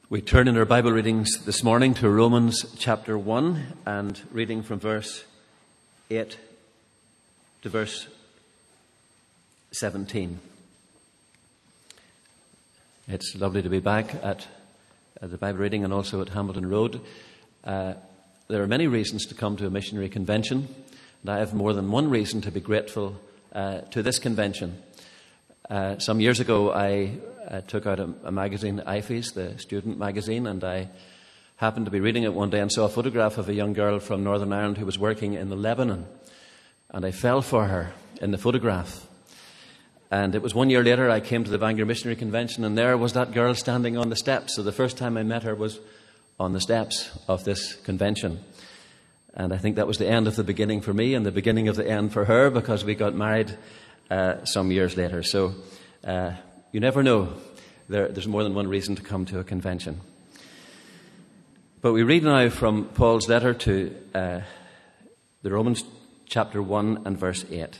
We turn in our Bible readings this morning to Romans chapter 1 and reading from verse 8 to verse 17. It's lovely to be back at the Bible reading and also at Hamilton Road. There are many reasons to come to a missionary convention, and I have more than one reason to be grateful to this convention. Some years ago, I took out a magazine, IFES, the student magazine, and I happened to be reading it one day and saw a photograph of a young girl from Northern Ireland who was working in the Lebanon. And I fell for her in the photograph. And it was 1 year later I came to the Bangor Missionary Convention, and there was that girl standing on the steps. So the first time I met her was on the steps of this convention. And I think that was the end of the beginning for me and the beginning of the end for her, because we got married some years later. So you never know. There's more than one reason to come to a convention. But we read now from Paul's letter to the Romans chapter 1 and verse 8.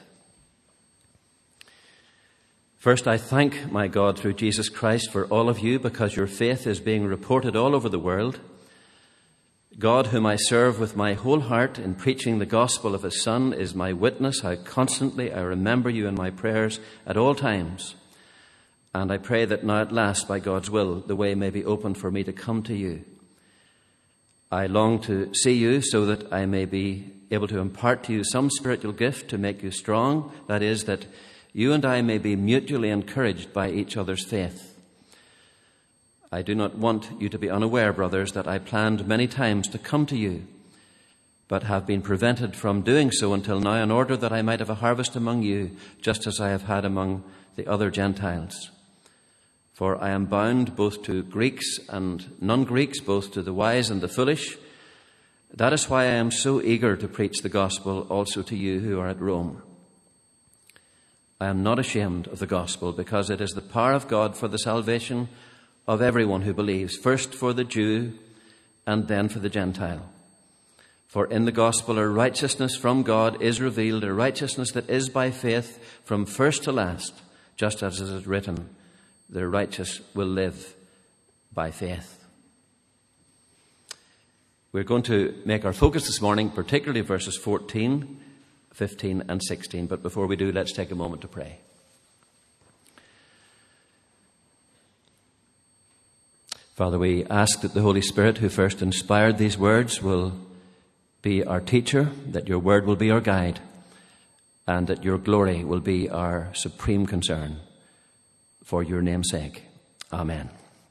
First, I thank my God through Jesus Christ for all of you, because your faith is being reported all over the world. God, whom I serve with my whole heart in preaching the gospel of his Son, is my witness how constantly I remember you in my prayers at all times. And I pray that now at last, by God's will, the way may be opened for me to come to you. I long to see you so that I may be able to impart to you some spiritual gift to make you strong. That is, that you and I may be mutually encouraged by each other's faith. I do not want you to be unaware, brothers, that I planned many times to come to you, but have been prevented from doing so until now, in order that I might have a harvest among you, just as I have had among the other Gentiles. For I am bound both to Greeks and non-Greeks, both to the wise and the foolish. That is why I am so eager to preach the gospel also to you who are at Rome. I am not ashamed of the gospel, because it is the power of God for the salvation of everyone who believes, first for the Jew and then for the Gentile. For in the gospel a righteousness from God is revealed, a righteousness that is by faith from first to last, just as it is written, the righteous will live by faith. We're going to make our focus this morning, particularly verses 14, 15 and 16. But before we do, let's take a moment to pray. Father, we ask that the Holy Spirit, who first inspired these words, will be our teacher, that your word will be our guide, and that your glory will be our supreme concern, for your name's sake. Amen.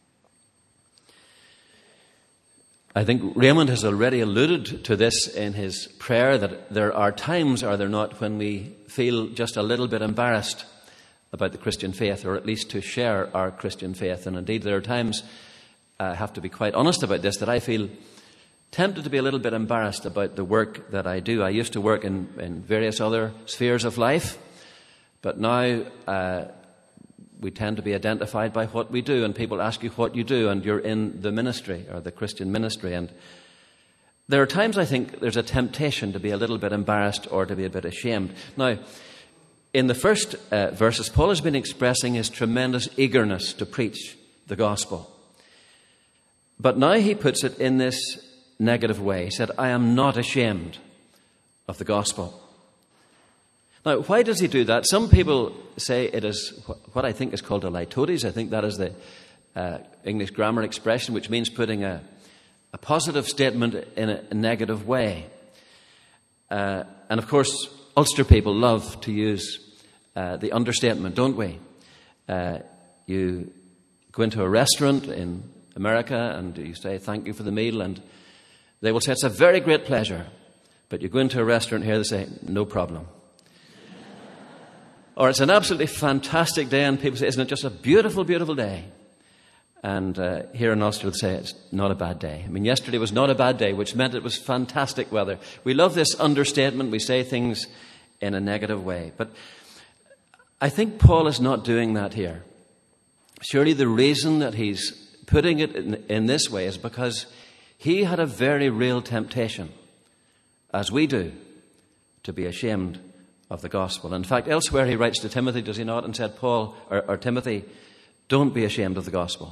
I think Raymond has already alluded to this in his prayer, that there are times, are there not, when we feel just a little bit embarrassed about the Christian faith, or at least to share our Christian faith. And indeed, there are times, I have to be quite honest about this, that I feel tempted to be a little bit embarrassed about the work that I do. I used to work in various other spheres of life, but now we tend to be identified by what we do, and people ask you what you do, and you're in the ministry, or the Christian ministry. And there are times I think there's a temptation to be a little bit embarrassed or to be a bit ashamed. Now, in the first verses, Paul has been expressing his tremendous eagerness to preach the gospel. But now he puts it in this negative way. He said, I am not ashamed of the gospel. Now, why does he do that? Some people say it is what I think is called a litotes. I think that is the English grammar expression, which means putting a positive statement in a negative way. And of course, Ulster people love to use the understatement, don't we? You go into a restaurant in America and you say, thank you for the meal, and they will say, it's a very great pleasure. But you go into a restaurant here, they say, no problem. Or it's an absolutely fantastic day, and people say, isn't it just a beautiful, beautiful day? And here in Ulster, they'll say, it's not a bad day. I mean, yesterday was not a bad day, which meant it was fantastic weather. We love this understatement. We say things in a negative way. But I think Paul is not doing that here. Surely the reason that he's putting it in this way is because he had a very real temptation, as we do, to be ashamed of the gospel. In fact, elsewhere he writes to Timothy, does he not, and said, Paul, or Timothy, don't be ashamed of the gospel.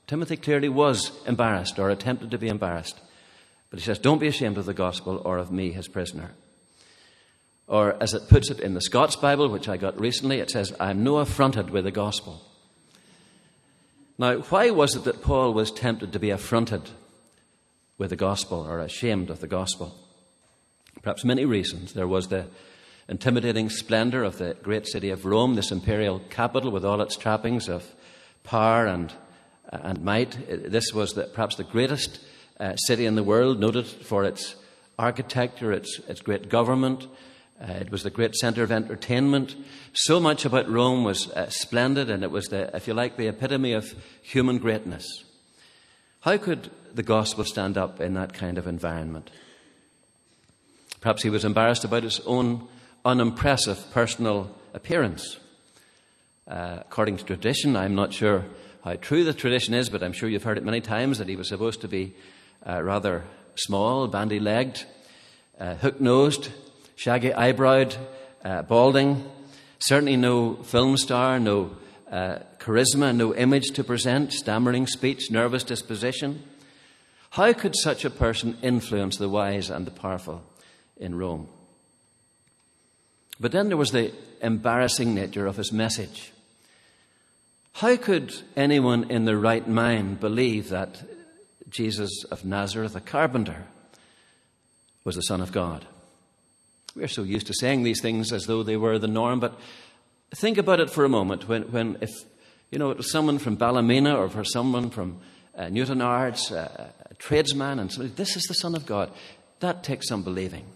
Timothy clearly was embarrassed or attempted to be embarrassed. But he says, don't be ashamed of the gospel or of me, his prisoner. Or as it puts it in the Scots Bible, which I got recently, it says, I'm no affronted with the gospel. Now, why was it that Paul was tempted to be affronted with the gospel or ashamed of the gospel? Perhaps many reasons. There was the intimidating splendor of the great city of Rome, this imperial capital with all its trappings of power and might. This was perhaps the greatest city in the world, noted for its architecture, its great government. It was the great center of entertainment. So much about Rome was splendid, and it was, if you like, the epitome of human greatness. How could the gospel stand up in that kind of environment? Perhaps he was embarrassed about his own unimpressive personal appearance. According to tradition, I'm not sure how true the tradition is, but I'm sure you've heard it many times, that he was supposed to be rather small, bandy-legged, hook-nosed, shaggy eyebrowed, balding, certainly no film star, no charisma, no image to present, stammering speech, nervous disposition. How could such a person influence the wise and the powerful in Rome? But then there was the embarrassing nature of his message. How could anyone in their right mind believe that Jesus of Nazareth, a carpenter, was the Son of God? We're so used to saying these things as though they were the norm, but think about it for a moment. If it was someone from Ballymena or for someone from Newtonards, a tradesman, and somebody, this is the Son of God, that takes some believing.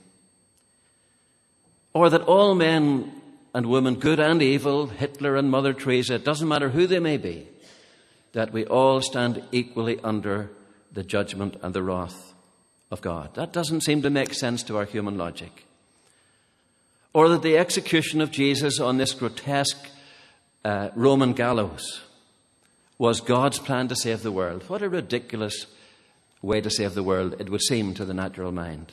Or that all men and women, good and evil, Hitler and Mother Teresa, it doesn't matter who they may be, that we all stand equally under the judgment and the wrath of God. That doesn't seem to make sense to our human logic. Or that the execution of Jesus on this grotesque Roman gallows was God's plan to save the world. What a ridiculous way to save the world it would seem to the natural mind.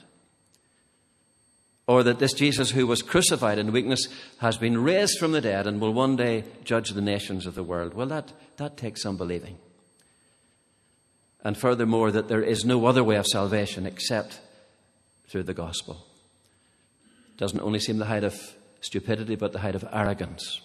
Or that this Jesus who was crucified in weakness has been raised from the dead and will one day judge the nations of the world. Well, that takes some believing. And furthermore, that there is no other way of salvation except through the gospel. It doesn't only seem the height of stupidity, but the height of arrogance.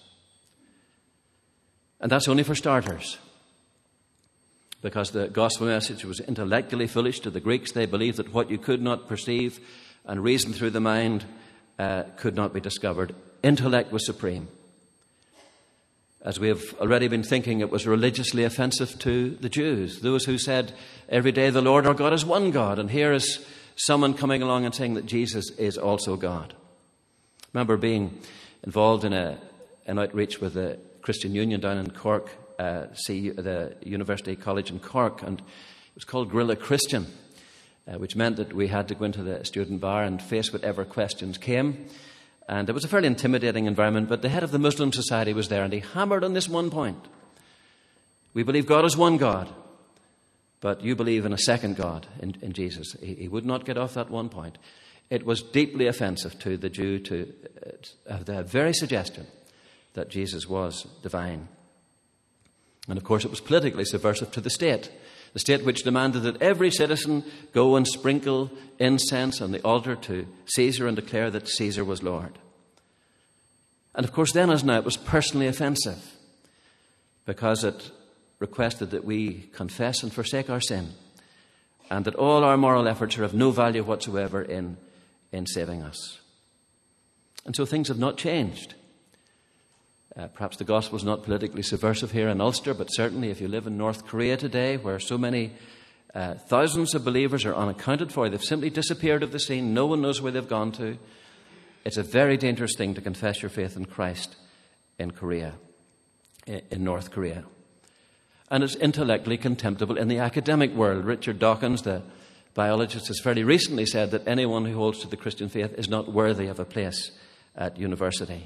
And that's only for starters. Because the gospel message was intellectually foolish to the Greeks. They believed that what you could not perceive and reason through the mind could not be discovered. Intellect was supreme. As we have already been thinking, it was religiously offensive to the Jews, those who said, every day the Lord our God is one God. And here is someone coming along and saying that Jesus is also God. I remember being involved in an outreach with the Christian Union down in Cork, the University College in Cork, and it was called Guerrilla Christian. Which meant that we had to go into the student bar and face whatever questions came. And it was a fairly intimidating environment, but the head of the Muslim Society was there, and he hammered on this one point. We believe God is one God, but you believe in a second God, in Jesus. He would not get off that one point. It was deeply offensive to the Jew to have the very suggestion that Jesus was divine. And of course it was politically subversive to the state which demanded that every citizen go and sprinkle incense on the altar to Caesar and declare that Caesar was Lord. And of course then as now it was personally offensive because it requested that we confess and forsake our sin and that all our moral efforts are of no value whatsoever in saving us. And so things have not changed. Perhaps the gospel is not politically subversive here in Ulster, but certainly if you live in North Korea today, where so many thousands of believers are unaccounted for, they've simply disappeared of the scene, no one knows where they've gone to. It's a very dangerous thing to confess your faith in Christ in Korea, in North Korea. And it's intellectually contemptible in the academic world. Richard Dawkins, the biologist, has fairly recently said that anyone who holds to the Christian faith is not worthy of a place at university.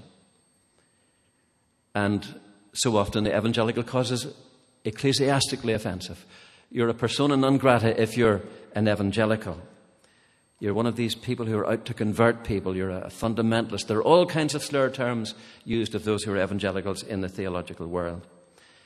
And so often the evangelical cause is ecclesiastically offensive. You're a persona non grata if you're an evangelical. You're one of these people who are out to convert people. You're a fundamentalist. There are all kinds of slur terms used of those who are evangelicals in the theological world.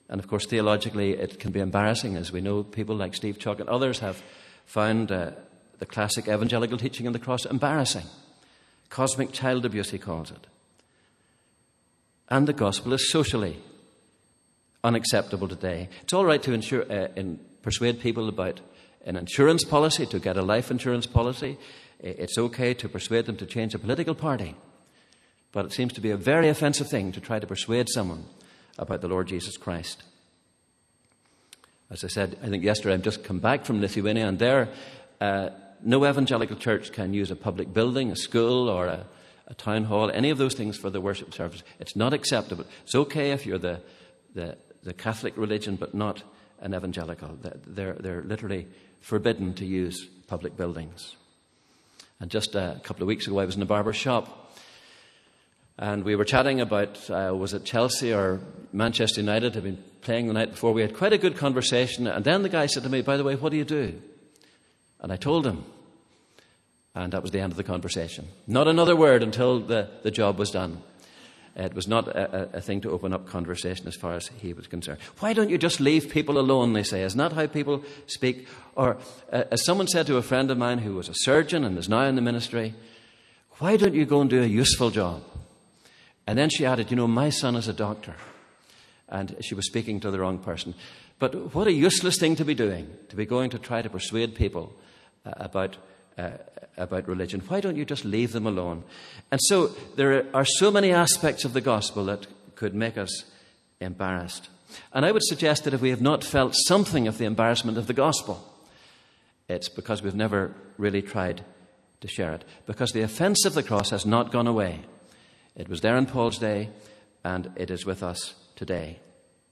And of course, theologically, it can be embarrassing. As we know, people like Steve Chuck and others have found the classic evangelical teaching on the cross embarrassing. Cosmic child abuse, he calls it. And the gospel is socially unacceptable today. It's all right to persuade people about an insurance policy, to get a life insurance policy. It's okay to persuade them to change a political party. But it seems to be a very offensive thing to try to persuade someone about the Lord Jesus Christ. As I said, I think yesterday, I've just come back from Lithuania, and there, no evangelical church can use a public building, a school, or a town hall, any of those things for the worship service. It's not acceptable. It's okay if you're the Catholic religion, but not an evangelical. They're literally forbidden to use public buildings. And just a couple of weeks ago, I was in a barber shop, and we were chatting about, was it Chelsea or Manchester United had been playing the night before. We had quite a good conversation, and then the guy said to me, "By the way, what do you do?" And I told him, and that was the end of the conversation. Not another word until the job was done. It was not a thing to open up conversation as far as he was concerned. Why don't you just leave people alone, they say. Isn't that how people speak? Or as someone said to a friend of mine who was a surgeon and is now in the ministry, "Why don't you go and do a useful job?" And then she added, "My son is a doctor." And she was speaking to the wrong person. But what a useless thing to be doing, to be going to try to persuade people about religion. Why don't you just leave them alone? And so there are so many aspects of the gospel that could make us embarrassed. And I would suggest that if we have not felt something of the embarrassment of the gospel, it's because we've never really tried to share it. Because the offense of the cross has not gone away. It was there in Paul's day, and it is with us today.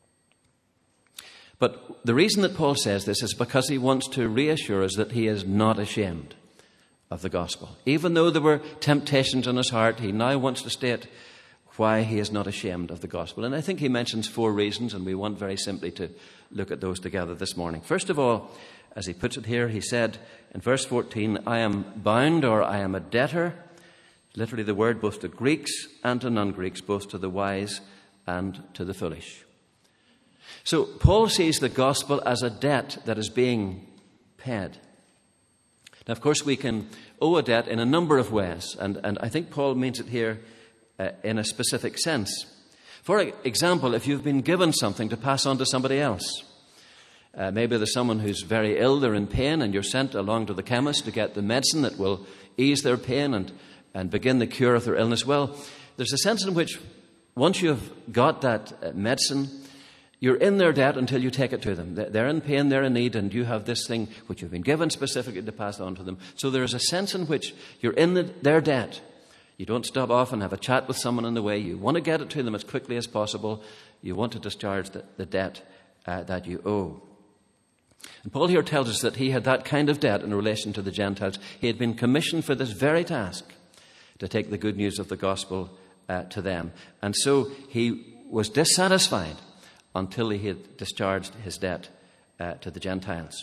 But the reason that Paul says this is because he wants to reassure us that he is not ashamed of the gospel. Even though there were temptations in his heart, he now wants to state why he is not ashamed of the gospel. And I think he mentions 4 reasons, and we want very simply to look at those together this morning. First of all, as he puts it here, he said in verse 14, "I am bound," or "I am a debtor," literally the word, both to Greeks and to non-Greeks, both to the wise and to the foolish. So Paul sees the gospel as a debt that is being paid. Now, of course, we can owe a debt in a number of ways, and I think Paul means it here in a specific sense. For example, if you've been given something to pass on to somebody else, maybe there's someone who's very ill, they're in pain, and you're sent along to the chemist to get the medicine that will ease their pain and begin the cure of their illness. Well, there's a sense in which once you've got that medicine, you're in their debt until you take it to them. They're in pain, they're in need, and you have this thing which you've been given specifically to pass on to them. So there is a sense in which you're in their debt. You don't stop off and have a chat with someone on the way. You want to get it to them as quickly as possible. You want to discharge the debt that you owe. And Paul here tells us that he had that kind of debt in relation to the Gentiles. He had been commissioned for this very task, to take the good news of the gospel to them. And so he was dissatisfied until he had discharged his debt to the Gentiles.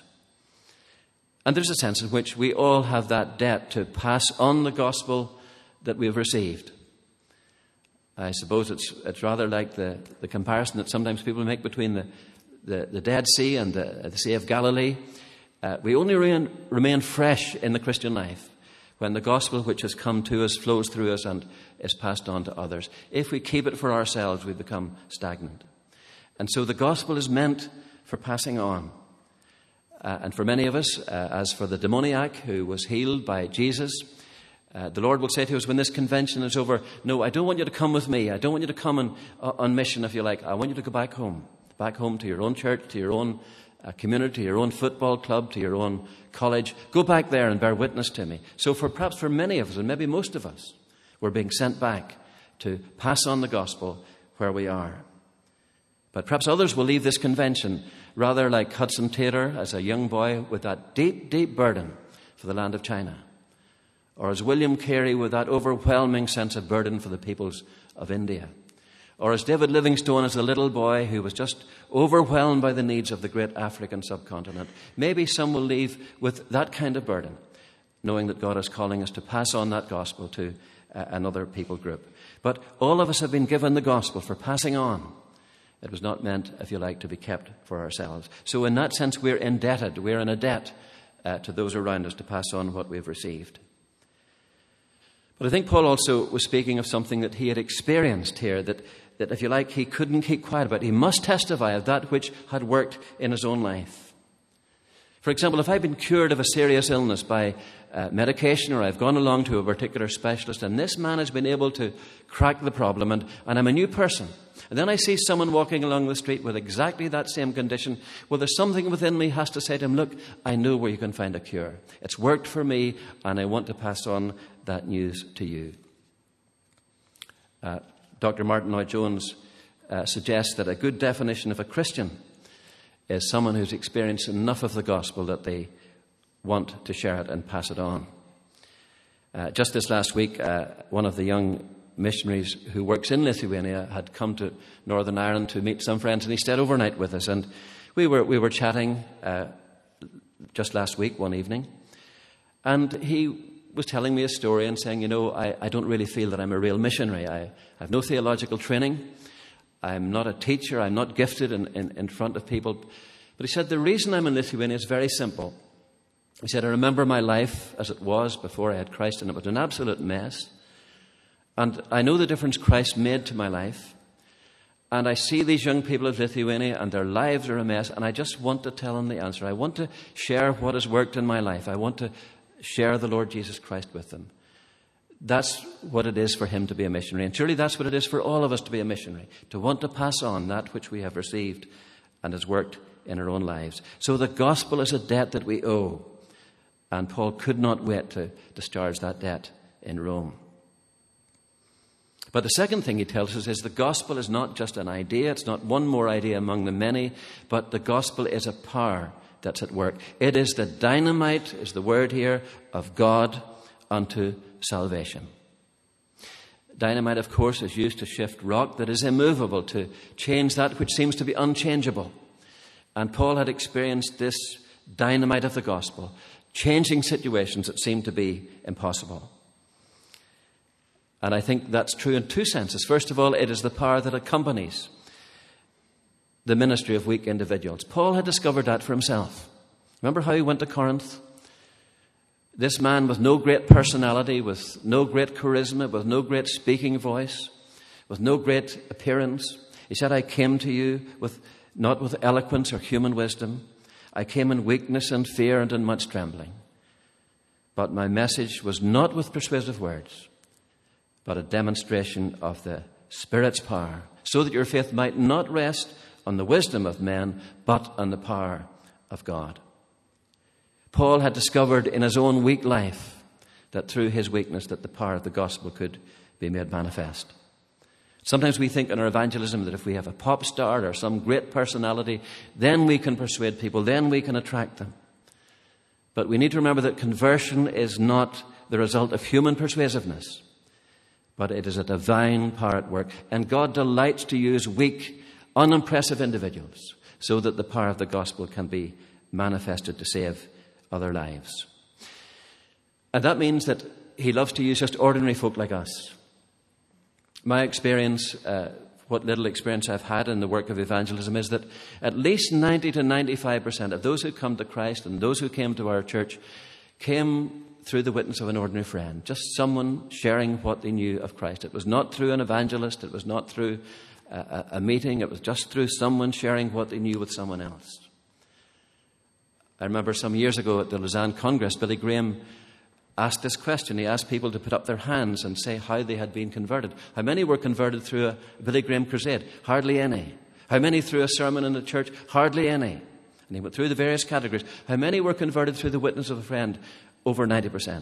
And there's a sense in which we all have that debt to pass on the gospel that we have received. I suppose it's rather like the comparison that sometimes people make between the Dead Sea and the Sea of Galilee. We only remain fresh in the Christian life when the gospel which has come to us flows through us and is passed on to others. If we keep it for ourselves, we become stagnant. And so the gospel is meant for passing on. And for many of us, as for the demoniac who was healed by Jesus, the Lord will say to us when this convention is over, "No, I don't want you to come with me. I don't want you to come on mission, if you like. I want you to go back home to your own church, to your own community, to your own football club, to your own college. Go back there and bear witness to me." So perhaps for many of us, and maybe most of us, we're being sent back to pass on the gospel where we are. But perhaps others will leave this convention rather like Hudson Taylor as a young boy with that deep, deep burden for the land of China. Or as William Carey with that overwhelming sense of burden for the peoples of India. Or as David Livingstone as a little boy who was just overwhelmed by the needs of the great African subcontinent. Maybe some will leave with that kind of burden, knowing that God is calling us to pass on that gospel to another people group. But all of us have been given the gospel for passing on. It was not meant, if you like, to be kept for ourselves. So in that sense, we're indebted. We're in a debt to those around us to pass on what we've received. But I think Paul also was speaking of something that he had experienced here, that if you like, he couldn't keep quiet about. He must testify of that which had worked in his own life. For example, if I've been cured of a serious illness by medication, or I've gone along to a particular specialist, and this man has been able to crack the problem, and I'm a new person, and then I see someone walking along the street with exactly that same condition, well, there's something within me has to say to him, look, I know where you can find a cure. It's worked for me, and I want to pass on that news to you. Dr. Martin Lloyd-Jones suggests that a good definition of a Christian is someone who's experienced enough of the gospel that they want to share it and pass it on. Just this last week, one of the young missionaries who works in Lithuania had come to Northern Ireland to meet some friends, and he stayed overnight with us. And we were chatting just last week, one evening, and he was telling me a story and saying, I don't really feel that I'm a real missionary. I have no theological training. I'm not a teacher. I'm not gifted in front of people. But he said, the reason I'm in Lithuania is very simple. He said, I remember my life as it was before I had Christ, and it was an absolute mess. And I know the difference Christ made to my life. And I see these young people of Lithuania, and their lives are a mess, and I just want to tell them the answer. I want to share what has worked in my life. I want to share the Lord Jesus Christ with them. That's what it is for him to be a missionary. And surely that's what it is for all of us to be a missionary, to want to pass on that which we have received and has worked in our own lives. So the gospel is a debt that we owe. And Paul could not wait to discharge that debt in Rome. But the second thing he tells us is the gospel is not just an idea. It's not one more idea among the many, but the gospel is a power that's at work. It is the dynamite, is the word here, of God unto salvation. Dynamite, of course, is used to shift rock that is immovable, to change that which seems to be unchangeable. And Paul had experienced this dynamite of the gospel, changing situations that seemed to be impossible. And I think that's true in two senses. First of all, it is the power that accompanies the ministry of weak individuals. Paul had discovered that for himself. Remember how he went to Corinth? This man with no great personality, with no great charisma, with no great speaking voice, with no great appearance. He said, I came to you not with eloquence or human wisdom. I came in weakness and fear and in much trembling. But my message was not with persuasive words, but a demonstration of the Spirit's power, so that your faith might not rest on the wisdom of men, but on the power of God. Paul had discovered in his own weak life that through his weakness that the power of the gospel could be made manifest. Sometimes we think in our evangelism that if we have a pop star or some great personality, then we can persuade people, then we can attract them. But we need to remember that conversion is not the result of human persuasiveness, but it is a divine power at work. And God delights to use weak, unimpressive individuals so that the power of the gospel can be manifested to save other lives. And that means that he loves to use just ordinary folk like us. My experience, what little experience I've had in the work of evangelism, is that at least 90 to 95% of those who come to Christ and those who came to our church came through the witness of an ordinary friend, just someone sharing what they knew of Christ. It was not through an evangelist, it was not through a meeting, it was just through someone sharing what they knew with someone else. I remember some years ago at the Lausanne Congress, Billy Graham asked this question. He asked people to put up their hands and say how they had been converted. How many were converted through a Billy Graham crusade? Hardly any. How many through a sermon in the church? Hardly any. And he went through the various categories. How many were converted through the witness of a friend? Over 90%.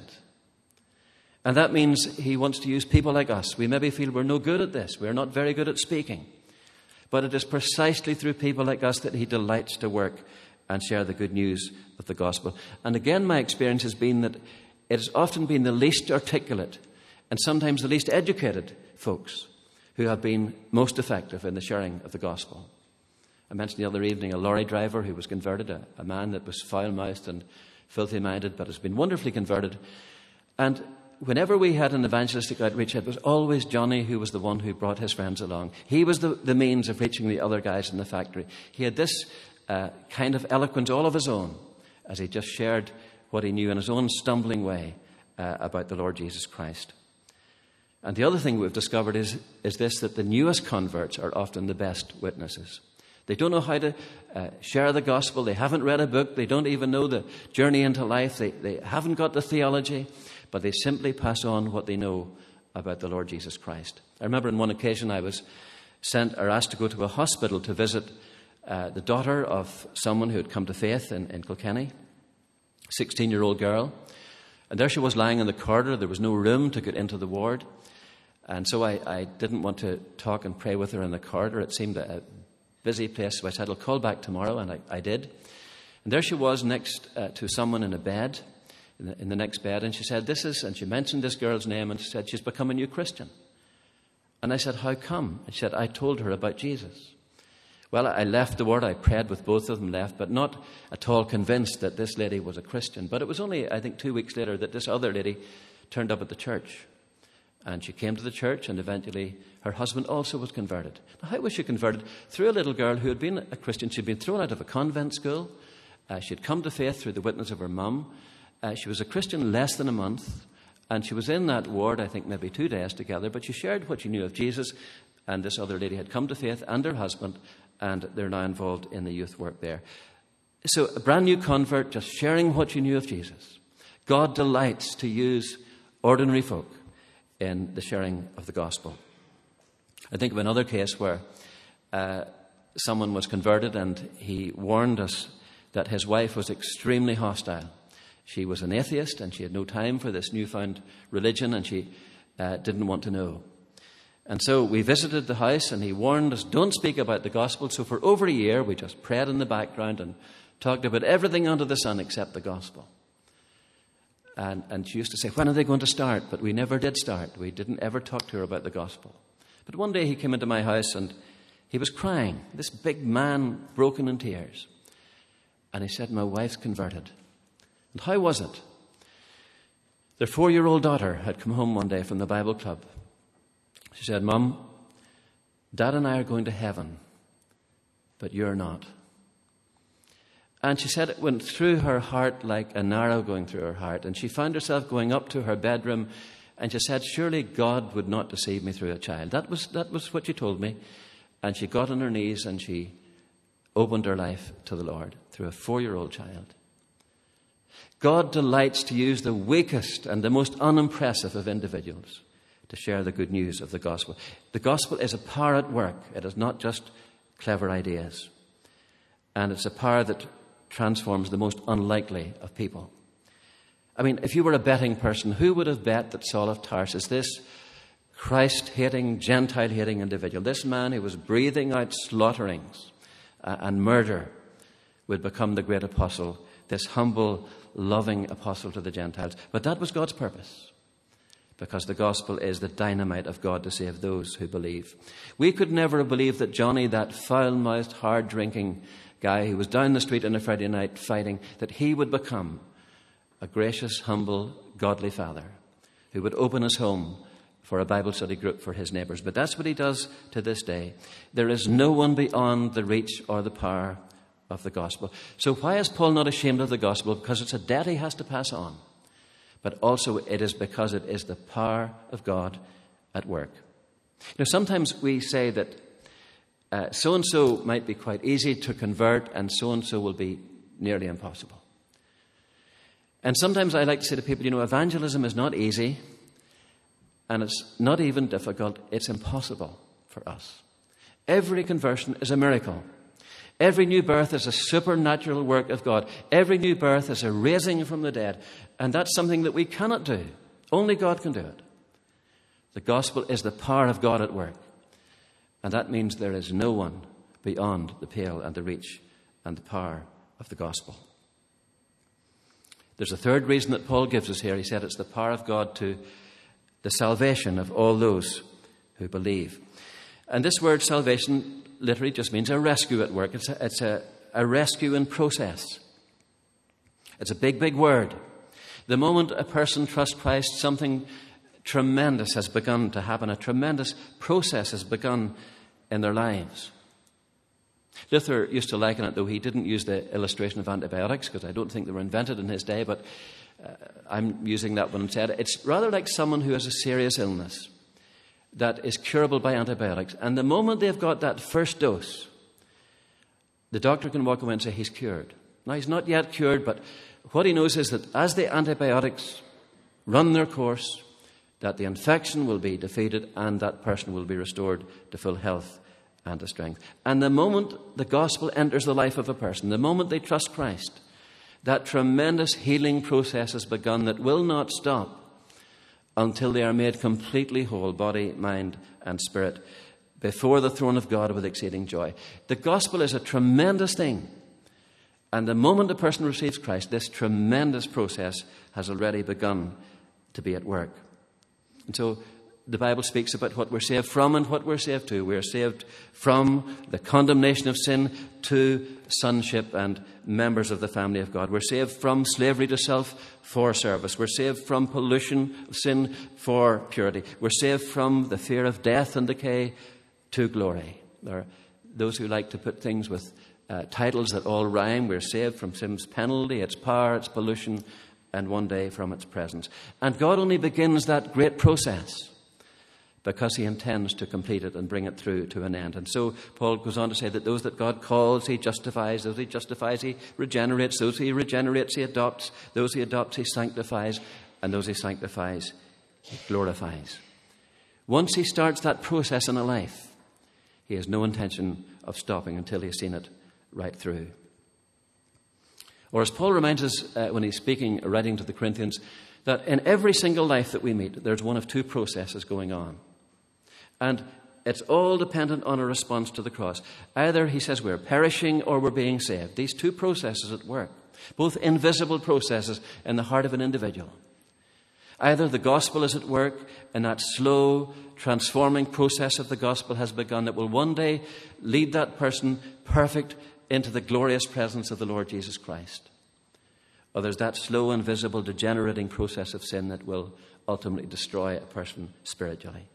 And that means he wants to use people like us. We maybe feel we're no good at this. We're not very good at speaking. But it is precisely through people like us that he delights to work and share the good news of the gospel. And again, my experience has been that it has often been the least articulate and sometimes the least educated folks who have been most effective in the sharing of the gospel. I mentioned the other evening a lorry driver who was converted, a man that was foul-mouthed and filthy-minded, but has been wonderfully converted. And whenever we had an evangelistic outreach, it was always Johnny who was the one who brought his friends along. He was the means of reaching the other guys in the factory. He had this kind of eloquence all of his own as he just shared what he knew in his own stumbling way about the Lord Jesus Christ. And the other thing we've discovered is this, that the newest converts are often the best witnesses. They don't know how to share the gospel. They haven't read a book. They don't even know the journey into life. They haven't got the theology, but they simply pass on what they know about the Lord Jesus Christ. I remember on one occasion I was sent or asked to go to a hospital to visit the daughter of someone who had come to faith in Kilkenny, 16-year-old girl. And there she was lying in the corridor. There was no room to get into the ward. And so I didn't want to talk and pray with her in the corridor. It seemed a busy place. So I said, I'll call back tomorrow. And I did. And there she was next to someone in a bed, in the next bed. And she said, and she mentioned this girl's name. And she said, she's become a new Christian. And I said, how come? And she said, I told her about Jesus. Well, I left the ward. I prayed with both of them, left, but not at all convinced that this lady was a Christian. But it was only, I think, 2 weeks later that this other lady turned up at the church. And she came to the church, and eventually her husband also was converted. Now, how was she converted? Through a little girl who had been a Christian. She'd been thrown out of a convent school. She'd come to faith through the witness of her mum. She was a Christian less than a month. And she was in that ward, I think, maybe 2 days together. But she shared what she knew of Jesus. And this other lady had come to faith, and her husband. And they're now involved in the youth work there. So a brand new convert, just sharing what you knew of Jesus. God delights to use ordinary folk in the sharing of the gospel. I think of another case where someone was converted and he warned us that his wife was extremely hostile. She was an atheist and she had no time for this newfound religion, and she didn't want to know. And so we visited the house, and he warned us, don't speak about the gospel. So for over a year, we just prayed in the background and talked about everything under the sun except the gospel. And she used to say, when are they going to start? But we never did start. We didn't ever talk to her about the gospel. But one day he came into my house, and he was crying, this big man broken in tears. And he said, my wife's converted. And how was it? Their 4-year-old daughter had come home one day from the Bible club. She said, Mum, Dad and I are going to heaven, but you're not. And she said it went through her heart like an arrow going through her heart. And she found herself going up to her bedroom, and she said, surely God would not deceive me through a child. That was what she told me. And she got on her knees and she opened her life to the Lord through a 4-year-old child. God delights to use the weakest and the most unimpressive of individuals to share the good news of the gospel. The gospel is a power at work. It is not just clever ideas. And it's a power that transforms the most unlikely of people. I mean, if you were a betting person, who would have bet that Saul of Tarsus, this Christ-hating, Gentile-hating individual, this man who was breathing out slaughterings and murder, would become the great apostle, this humble, loving apostle to the Gentiles? But that was God's purpose, because the gospel is the dynamite of God to save those who believe. We could never have believed that Johnny, that foul-mouthed, hard-drinking guy who was down the street on a Friday night fighting, that he would become a gracious, humble, godly father who would open his home for a Bible study group for his neighbours. But that's what he does to this day. There is no one beyond the reach or the power of the gospel. So why is Paul not ashamed of the gospel? Because it's a debt he has to pass on. But also it is because it is the power of God at work. You know, sometimes we say that so-and-so might be quite easy to convert and so-and-so will be nearly impossible. And sometimes I like to say to people, you know, evangelism is not easy and it's not even difficult. It's impossible for us. Every conversion is a miracle. Every new birth is a supernatural work of God. Every new birth is a raising from the dead. And that's something that we cannot do. Only God can do it. The gospel is the power of God at work. And that means there is no one beyond the pale and the reach and the power of the gospel. There's a third reason that Paul gives us here. He said it's the power of God to the salvation of all those who believe. And this word salvation literally just means a rescue at work. It's a rescue in process. It's a big, big word. The moment a person trusts Christ, something tremendous has begun to happen. A tremendous process has begun in their lives. Luther used to liken it, though he didn't use the illustration of antibiotics, because I don't think they were invented in his day, but I'm using that one instead. It's rather like someone who has a serious illness that is curable by antibiotics. And the moment they've got that first dose, the doctor can walk away and say he's cured. Now, he's not yet cured, but what he knows is that as the antibiotics run their course, that the infection will be defeated and that person will be restored to full health and to strength. And the moment the gospel enters the life of a person, the moment they trust Christ, that tremendous healing process has begun that will not stop until they are made completely whole, body, mind, and spirit, before the throne of God with exceeding joy. The gospel is a tremendous thing. And the moment a person receives Christ, this tremendous process has already begun to be at work. And so the Bible speaks about what we're saved from and what we're saved to. We're saved from the condemnation of sin to sonship and members of the family of God. We're saved from slavery to self for service. We're saved from pollution of sin for purity. We're saved from the fear of death and decay to glory. There are those who like to put things with titles that all rhyme. We're saved from sin's penalty, its power, its pollution, and one day from its presence. And God only begins that great process because he intends to complete it and bring it through to an end. And so Paul goes on to say that those that God calls, he justifies. Those he justifies, he regenerates. Those he regenerates, he adopts. Those he adopts, he sanctifies. And those he sanctifies, he glorifies. Once he starts that process in a life, he has no intention of stopping until he has seen it right through. Or as Paul reminds us when he's writing to the Corinthians, that in every single life that we meet, there's one of two processes going on. And it's all dependent on a response to the cross. Either, he says, we're perishing or we're being saved. These two processes at work, both invisible processes in the heart of an individual. Either the gospel is at work and that slow, transforming process of the gospel has begun that will one day lead that person perfect into the glorious presence of the Lord Jesus Christ. Or there's that slow, invisible, degenerating process of sin that will ultimately destroy a person spiritually.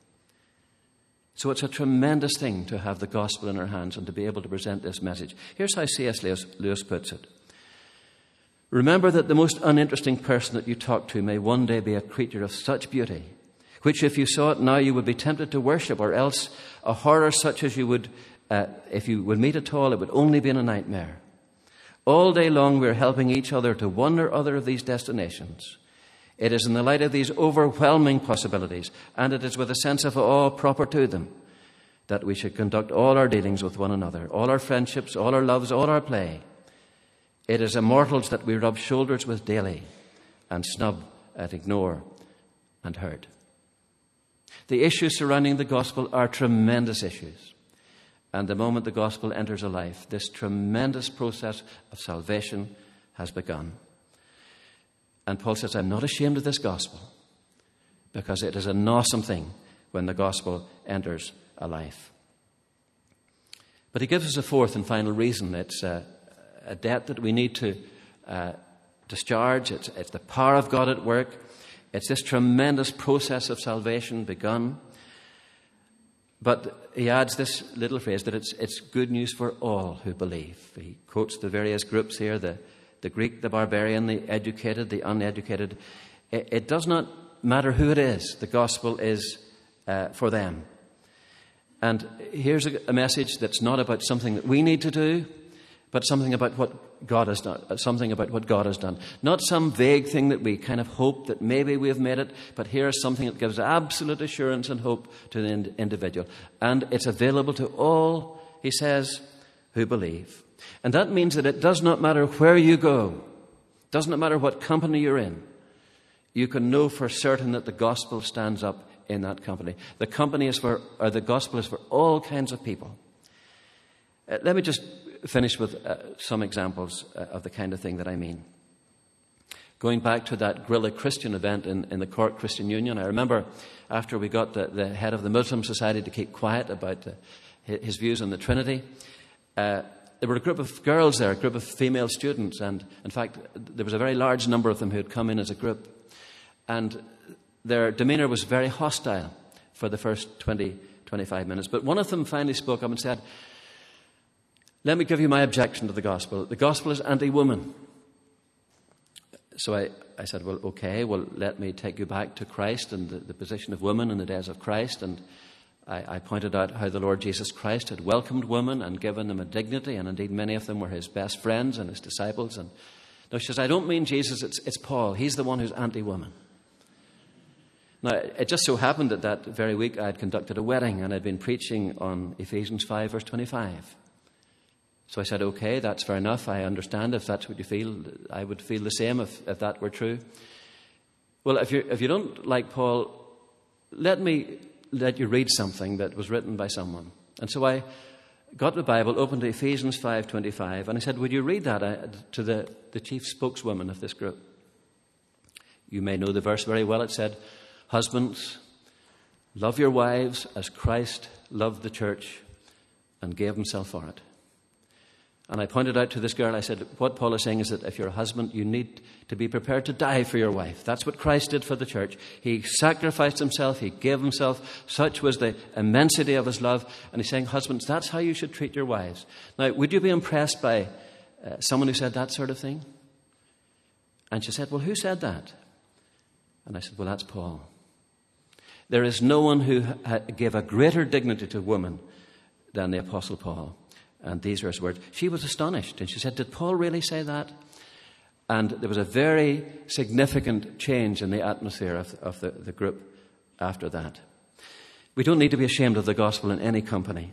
So it's a tremendous thing to have the gospel in our hands and to be able to present this message. Here's how C.S. Lewis puts it. Remember that the most uninteresting person that you talk to may one day be a creature of such beauty, which if you saw it now you would be tempted to worship, or else a horror such as you would, if you would meet at all, it would only be in a nightmare. All day long we're helping each other to one or other of these destinations. It is in the light of these overwhelming possibilities, and it is with a sense of awe proper to them, that we should conduct all our dealings with one another, all our friendships, all our loves, all our play. It is immortals that we rub shoulders with daily and snub and ignore and hurt. The issues surrounding the gospel are tremendous issues. And the moment the gospel enters a life, this tremendous process of salvation has begun. And Paul says, I'm not ashamed of this gospel, because it is an awesome thing when the gospel enters a life. But he gives us a fourth and final reason. It's a debt that we need to discharge. It's the power of God at work. It's this tremendous process of salvation begun. But he adds this little phrase that it's good news for all who believe. He quotes the various groups here, the Greek, the barbarian, the educated, the uneducated. It does not matter who it is. The gospel is for them. And here's a message that's not about something that we need to do, but something about what God has done. Something about what God has done. Not some vague thing that we kind of hope that maybe we have made it, but here's something that gives absolute assurance and hope to the individual. And it's available to all, he says, who believe. And that means that it does not matter where you go. It does not matter what company you're in. You can know for certain that the gospel stands up in that company. The gospel is for all kinds of people. Let me just finish with some examples of the kind of thing that I mean. Going back to that guerrilla Christian event in the Cork Christian Union, I remember after we got the head of the Muslim Society to keep quiet about his views on the Trinity, there were a group of girls there, a group of female students, and in fact, there was a very large number of them who had come in as a group. And their demeanour was very hostile for the first 20, 25 minutes. But one of them finally spoke up and said, "Let me give you my objection to the gospel. The gospel is anti-woman." So I said, "Well, okay, well, let me take you back to Christ and the position of women in the days of Christ." And I pointed out how the Lord Jesus Christ had welcomed women and given them a dignity, and indeed many of them were his best friends and his disciples. And no, she says, "I don't mean Jesus, it's Paul. He's the one who's anti-woman." Now, it just so happened that that very week I had conducted a wedding and I'd been preaching on Ephesians 5, verse 25. So I said, "Okay, that's fair enough. I understand if that's what you feel. I would feel the same if that were true." Well, if you don't like Paul, let me let you read something that was written by someone. And so I got the Bible, opened to Ephesians 5:25, and I said, "Would you read that to the chief spokeswoman of this group?" You may know the verse very well. It said, "Husbands, love your wives as Christ loved the church and gave himself for it." And I pointed out to this girl, I said, what Paul is saying is that if you're a husband, you need to be prepared to die for your wife. That's what Christ did for the church. He sacrificed himself. He gave himself. Such was the immensity of his love. And he's saying, husbands, that's how you should treat your wives. Now, would you be impressed by someone who said that sort of thing? And she said, "Well, who said that?" And I said, "Well, that's Paul. There is no one who gave a greater dignity to woman than the Apostle Paul." And these are his words. She was astonished, and she said, "Did Paul really say that?" And there was a very significant change in the atmosphere of the group after that. We don't need to be ashamed of the gospel in any company.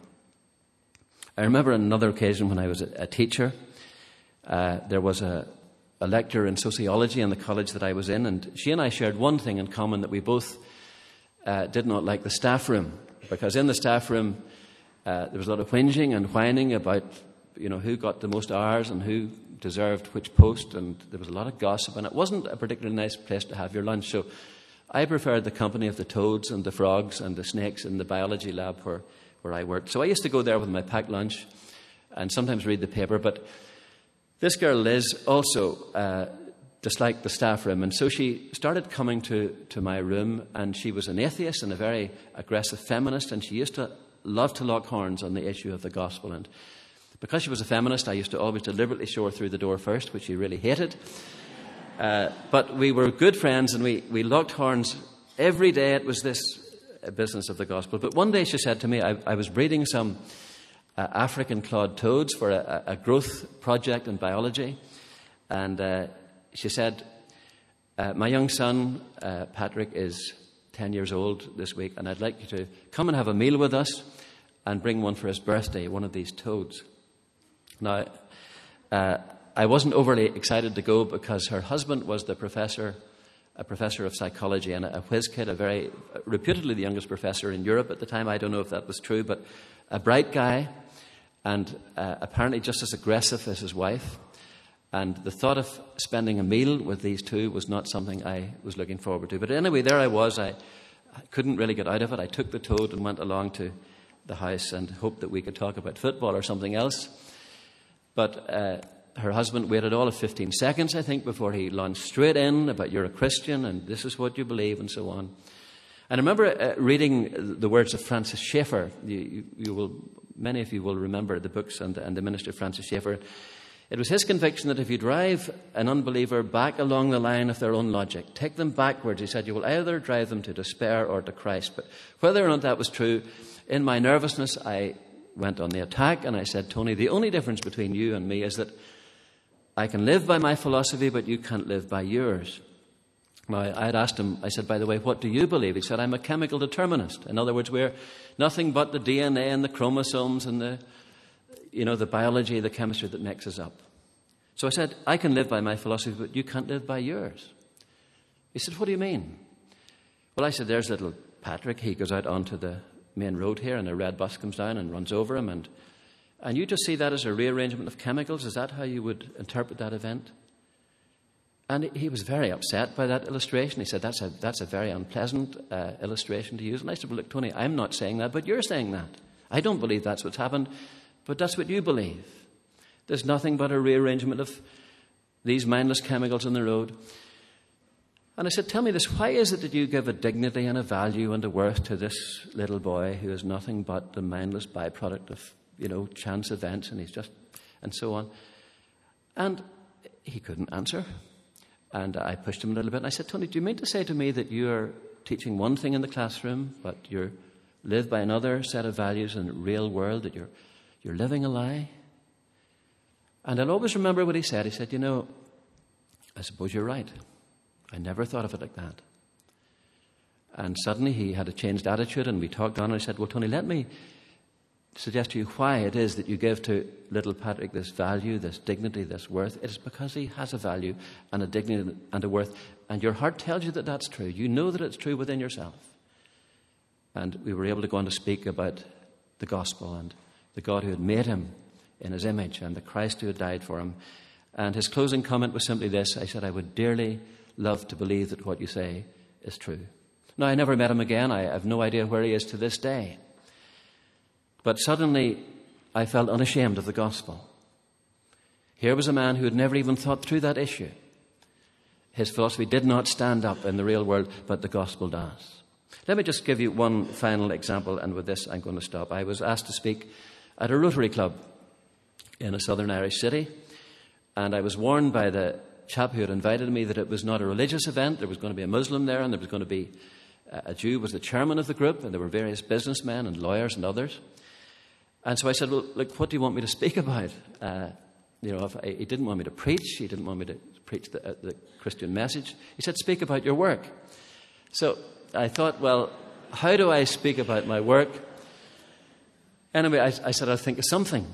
I remember on another occasion when I was a teacher, there was a lecturer in sociology in the college that I was in, and she and I shared one thing in common, that we both did not like the staff room, because in the staff room there was a lot of whinging and whining about, who got the most hours and who deserved which post, and there was a lot of gossip, and it wasn't a particularly nice place to have your lunch. So I preferred the company of the toads and the frogs and the snakes in the biology lab where I worked. So I used to go there with my packed lunch and sometimes read the paper. But this girl, Liz, also disliked the staff room, and so she started coming to my room, and she was an atheist and a very aggressive feminist, and she used to love to lock horns on the issue of the gospel. And because she was a feminist, I used to always deliberately show her through the door first, which she really hated. But we were good friends, and we locked horns every day. It was this business of the gospel. But one day she said to me, I was breeding some African clawed toads for a growth project in biology. And she said, "My young son, Patrick, is 10 years old this week, and I'd like you to come and have a meal with us and bring one for his birthday, one of these toads." Now, I wasn't overly excited to go because her husband was a professor of psychology and a whiz kid, a very reputedly the youngest professor in Europe at the time. I don't know if that was true, but a bright guy and apparently just as aggressive as his wife. And the thought of spending a meal with these two was not something I was looking forward to. But anyway, there I was. I couldn't really get out of it. I took the toad and went along to the house and hoped that we could talk about football or something else. But her husband waited all of 15 seconds, I think, before he launched straight in about, "You're a Christian and this is what you believe," and so on. And I remember reading the words of Francis Schaeffer. Many of you will remember the books and the minister Francis Schaeffer. It was his conviction that if you drive an unbeliever back along the line of their own logic, take them backwards, he said, you will either drive them to despair or to Christ. But whether or not that was true, in my nervousness, I went on the attack and I said, "Tony, the only difference between you and me is that I can live by my philosophy, but you can't live by yours." Now, I had asked him, I said, "By the way, what do you believe?" He said, "I'm a chemical determinist. In other words, we're nothing but the DNA and the chromosomes and the biology, the chemistry that makes us up." So I said, "I can live by my philosophy, but you can't live by yours." He said, "What do you mean?" Well, I said, "There's little Patrick. He goes out onto the main road here, and a red bus comes down and runs over him. And you just see that as a rearrangement of chemicals? Is that how you would interpret that event?" And he was very upset by that illustration. He said, that's a very unpleasant illustration to use. And I said, "Well, look, Tony, I'm not saying that, but you're saying that. I don't believe that's what's happened, but that's what you believe." There's nothing but a rearrangement of these mindless chemicals in the road. And I said, tell me this, why is it that you give a dignity and a value and a worth to this little boy who is nothing but the mindless byproduct of, chance events, and so on? And he couldn't answer. And I pushed him a little bit, and I said, Tony, do you mean to say to me that you're teaching one thing in the classroom, but you live by another set of values in the real world, that you're living a lie? And I'll always remember what he said. He said, I suppose you're right. I never thought of it like that. And suddenly he had a changed attitude, and we talked on, and I said, well, Tony, let me suggest to you why it is that you give to little Patrick this value, this dignity, this worth. It is because he has a value and a dignity and a worth, and your heart tells you that that's true. You know that it's true within yourself. And we were able to go on to speak about the gospel and the God who had made him in his image and the Christ who had died for him. And his closing comment was simply this. I said, I would dearly love to believe that what you say is true. Now, I never met him again. I have no idea where he is to this day. But suddenly, I felt unashamed of the gospel. Here was a man who had never even thought through that issue. His philosophy did not stand up in the real world, but the gospel does. Let me just give you one final example, and with this I'm going to stop. I was asked to speak at a Rotary Club in a southern Irish city, and I was warned by the chap who had invited me that it was not a religious event. There was going to be a Muslim there, and there was going to be a Jew was the chairman of the group, and there were various businessmen and lawyers and others. And so I said, well, look, what do you want me to speak about? He didn't want me to preach. He didn't want me to preach the Christian message. He said, speak about your work. So I thought, well, how do I speak about my work? Anyway, I said, I'll think of something.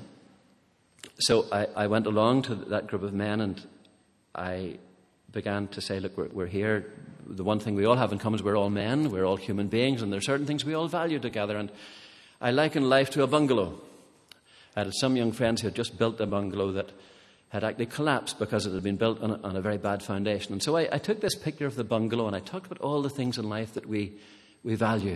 So I went along to that group of men, and I began to say, look, we're here. The one thing we all have in common is we're all men, we're all human beings, and there are certain things we all value together. And I liken life to a bungalow. I had some young friends who had just built a bungalow that had actually collapsed because it had been built on a very bad foundation. And so I took this picture of the bungalow, and I talked about all the things in life that we value.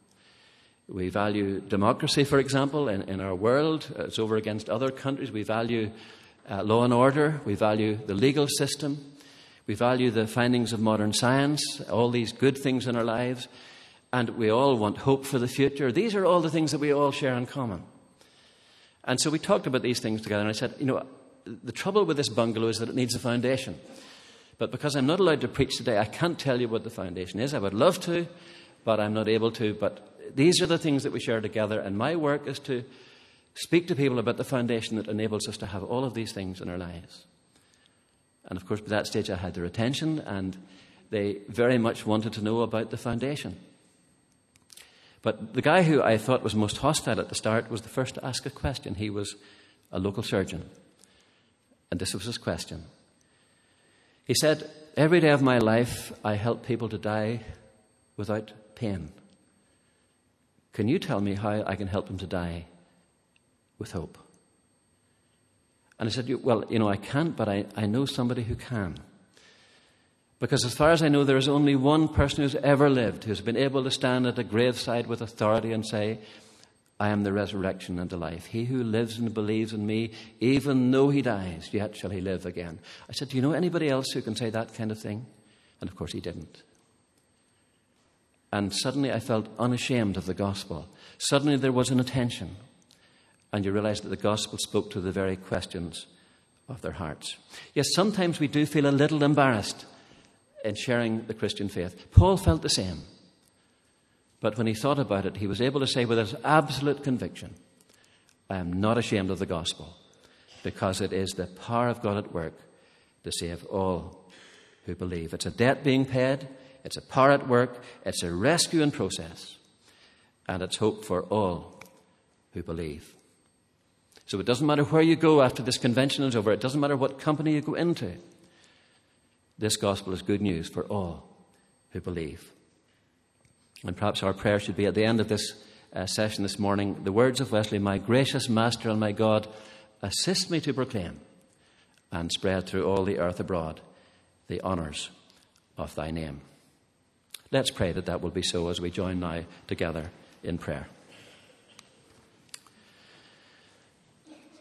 We value democracy, for example, in our world. It's over against other countries. We value law and order. We value the legal system. We value the findings of modern science, all these good things in our lives. And we all want hope for the future. These are all the things that we all share in common. And so we talked about these things together, and I said, the trouble with this bungalow is that it needs a foundation. But because I'm not allowed to preach today, I can't tell you what the foundation is. I would love to, but I'm not able to. But these are the things that we share together, and my work is to speak to people about the foundation that enables us to have all of these things in our lives. And of course, by that stage, I had their attention, and they very much wanted to know about the foundation. But the guy who I thought was most hostile at the start was the first to ask a question. He was a local surgeon. And this was his question. He said, every day of my life, I help people to die without pain. Can you tell me how I can help them to die with hope? And I said, well, I can't, but I know somebody who can. Because as far as I know, there is only one person who's ever lived who's been able to stand at a graveside with authority and say, I am the resurrection and the life. He who lives and believes in me, even though he dies, yet shall he live again. I said, do you know anybody else who can say that kind of thing? And of course he didn't. And suddenly I felt unashamed of the gospel. Suddenly there was an attention. And you realize that the gospel spoke to the very questions of their hearts. Yes, sometimes we do feel a little embarrassed in sharing the Christian faith. Paul felt the same. But when he thought about it, he was able to say with his absolute conviction, I am not ashamed of the gospel, because it is the power of God at work to save all who believe. It's a debt being paid, it's a power at work, it's a rescue in process, and it's hope for all who believe. So it doesn't matter where you go after this convention is over, it doesn't matter what company you go into. This gospel is good news for all who believe. And perhaps our prayer should be at the end of this session this morning, the words of Wesley, my gracious Master and my God, assist me to proclaim and spread through all the earth abroad the honours of thy name. Let's pray that that will be so as we join now together in prayer.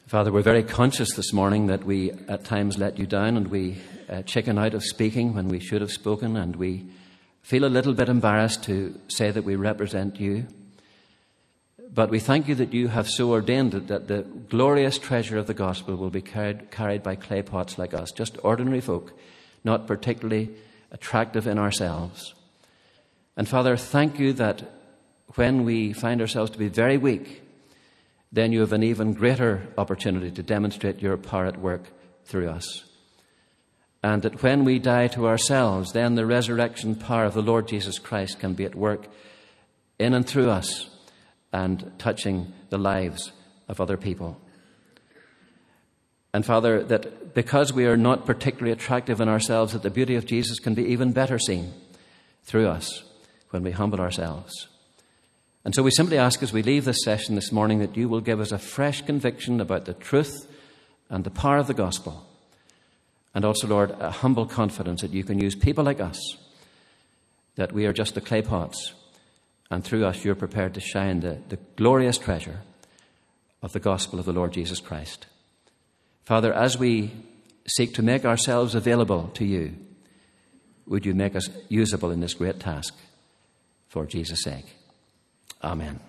Father, we're very conscious this morning that we at times let you down, and we chicken out of speaking when we should have spoken, and we feel a little bit embarrassed to say that we represent you. But we thank you that you have so ordained it that the glorious treasure of the gospel will be carried by clay pots like us, just ordinary folk, not particularly attractive in ourselves. And Father, thank you that when we find ourselves to be very weak, then you have an even greater opportunity to demonstrate your power at work through us. And that when we die to ourselves, then the resurrection power of the Lord Jesus Christ can be at work in and through us and touching the lives of other people. And Father, that because we are not particularly attractive in ourselves, that the beauty of Jesus can be even better seen through us when we humble ourselves. And so we simply ask as we leave this session this morning that you will give us a fresh conviction about the truth and the power of the gospel. And also, Lord, a humble confidence that you can use people like us, that we are just the clay pots, and through us you're prepared to shine the glorious treasure of the gospel of the Lord Jesus Christ. Father, as we seek to make ourselves available to you, would you make us usable in this great task for Jesus' sake? Amen.